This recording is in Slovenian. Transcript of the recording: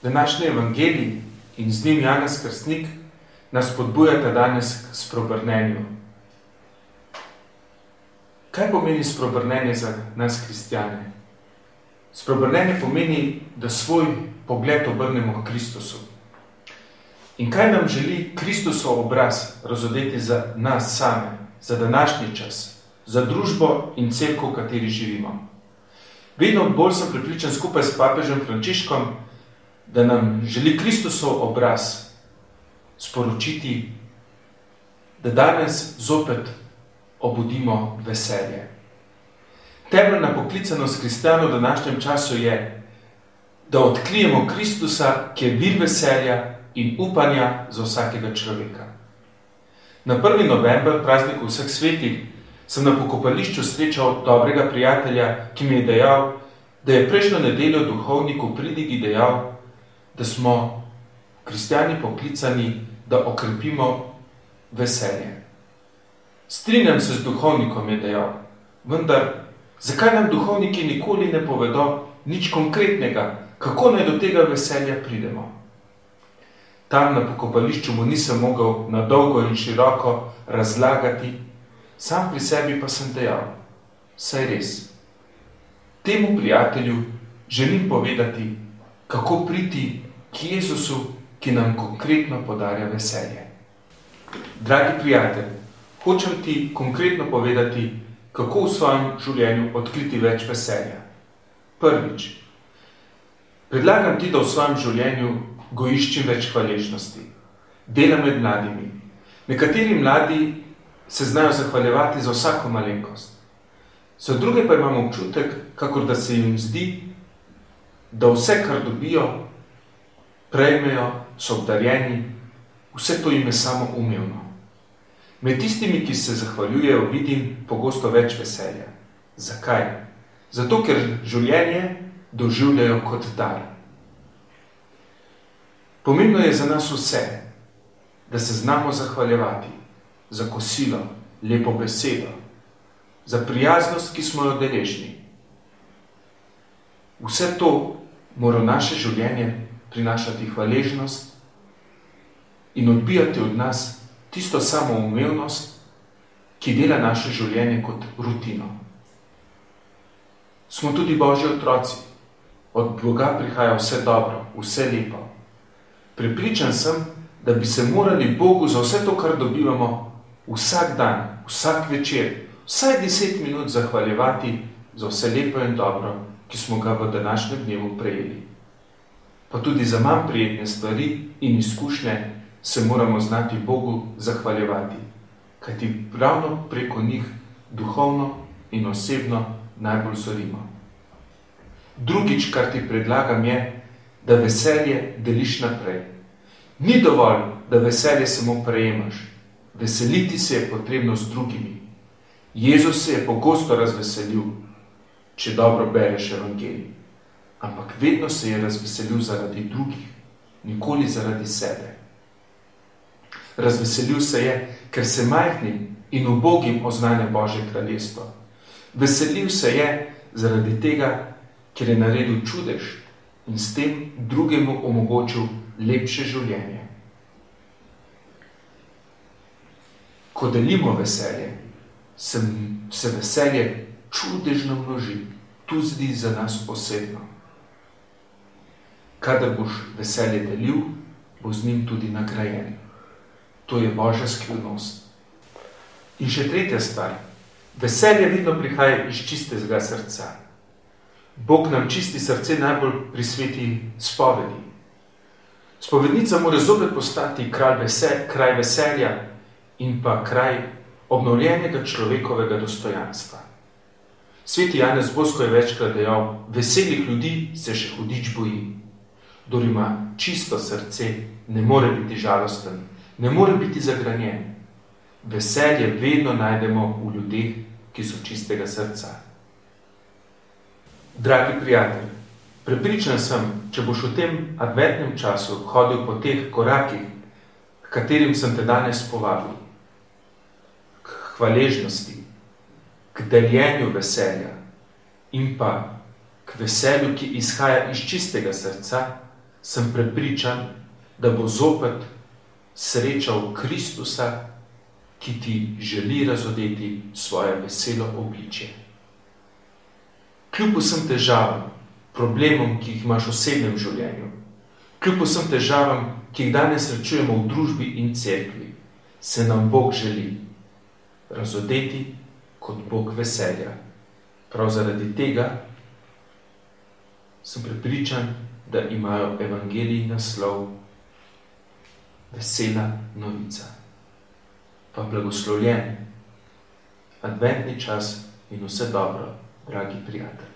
Današnji evangelij in z njim Janez Krstnik nas spodbujata danes k spreobrnenju. Kaj pomeni spreobrnenje za nas kristjane? Spreobrnenje pomeni, da svoj pogled obrnemo k Kristusu. In kaj nam želi Kristusov obraz razodeti za nas same, za današnji čas, za družbo in cerkev, v kateri živimo? Vedno bolj sem prepričan skupaj s papežem Frančiškom, da nam želi Kristusov obraz sporočiti, da danes zopet obudimo veselje. Temeljna poklicanost kristjanov v današnjem času je, da odkrijemo Kristusa, ki je vir veselja in upanja za vsakega človeka. Na 1. november, prazniku vseh svetih, sem na pokopališču srečal dobrega prijatelja, ki mi je dejal, da je prejšnjo nedeljo duhovnik v pridigi dejal, da smo kristjani poklicani, da okrepimo veselje. Strinjam se z duhovnikom, je dejal, vendar zakaj nam duhovniki nikoli ne povedo nič konkretnega, kako naj do tega veselja pridemo? Tam na pokopališču mu nisem mogel na dolgo in široko razlagati, sam pri sebi pa sem dejal, saj res. Temu prijatelju želim povedati, kako priti k Jezusu, ki nam konkretno podarja veselje. Dragi prijatelj, hočem ti konkretno povedati, kako v svojem življenju odkriti več veselja. Prvič, predlagam ti, da v svojem življenju gojiš čim več hvaležnosti. Dela med mladimi. Nekateri mladi se znajo zahvaljevati za vsako malenkost. Za druge pa imamo občutek, kakor da se jim zdi, da vse, kar dobijo, prejmejo, so obdarjeni, vse to jim je samo umevno. Med tistimi, ki se zahvaljujejo, vidim pogosto več veselja. Zakaj? Zato, ker življenje doživljajo kot dar. Pomembno je za nas vse, da se znamo zahvaljevati za kosilo, lepo besedo, za prijaznost, ki smo jo deležni. Vse to mora naše življenje prinašati hvaležnost in odbijati od nas tisto samoumevnost, ki dela naše življenje kot rutino. Smo tudi Božji otroci. Od Boga prihaja vse dobro, vse lepo. Prepričan sem, da bi se morali Bogu za vse to, kar dobivamo, vsak dan, vsak večer, vsaj 10 minut zahvaljevati za vse lepo in dobro, ki smo ga v današnjem dnevu prejeli. Pa tudi za manj prijetne stvari in izkušnje se moramo znati Bogu zahvaljevati, kajti ravno preko njih duhovno in osebno najbolj zorimo. Drugič, kar ti predlagam, je, da veselje deliš naprej. Ni dovolj, da veselje samo prejemaš. Veseliti se je potrebno z drugimi. Jezus se je pogosto razveselil, če dobro bereš evangelij. Ampak vedno se je razveselil zaradi drugih, nikoli zaradi sebe. Razveselil se je, ker se majhnim in ubogim oznanja Božje kraljestvo. Veselil se je zaradi tega, ker je naredil čudež in s tem drugemu omogočil lepše življenje. Ko delimo veselje, se veselje čudežno množi, tudi za nas osebno. Kadar boš veselje delil, bo z njim tudi nagrajen. To je Božja skrivnost. In še tretja stvar. Veselje vedno prihaja iz čistega srca. Bog nam čisti srce najbolj prisveti spovedi. Spovednica mora zopet postati kraj veselja in pa kraj obnovljenega človekovega dostojanstva. Sveti Janez Bosko je večkrat dejal, veselih ljudi se še hudič boji. Kdor ima čisto srce, ne more biti žalosten, ne more biti zagranjen. Veselje vedno najdemo v ljudeh, ki so čistega srca. Dragi prijatelj, prepričan sem, če boš v tem adventnem času hodil po teh korakih, k katerim sem te danes povabil, k hvaležnosti, k deljenju veselja in pa k veselju, ki izhaja iz čistega srca, sem prepričan, da bo zopet srečal Kristusa, ki ti želi razodeti svoje veselo obličje. Kljub vsem težavam, problemom, ki jih imaš v osebnem življenju, kljub vsem težavam, ki jih danes srečujemo v družbi in cerkvi, se nam Bog želi razodeti kot Bog veselja. Prav zaradi tega sem prepričan, da imajo evangeliji naslov Vesela novica. Pa blagoslovljen adventni čas in vse dobro, dragi prijatelji.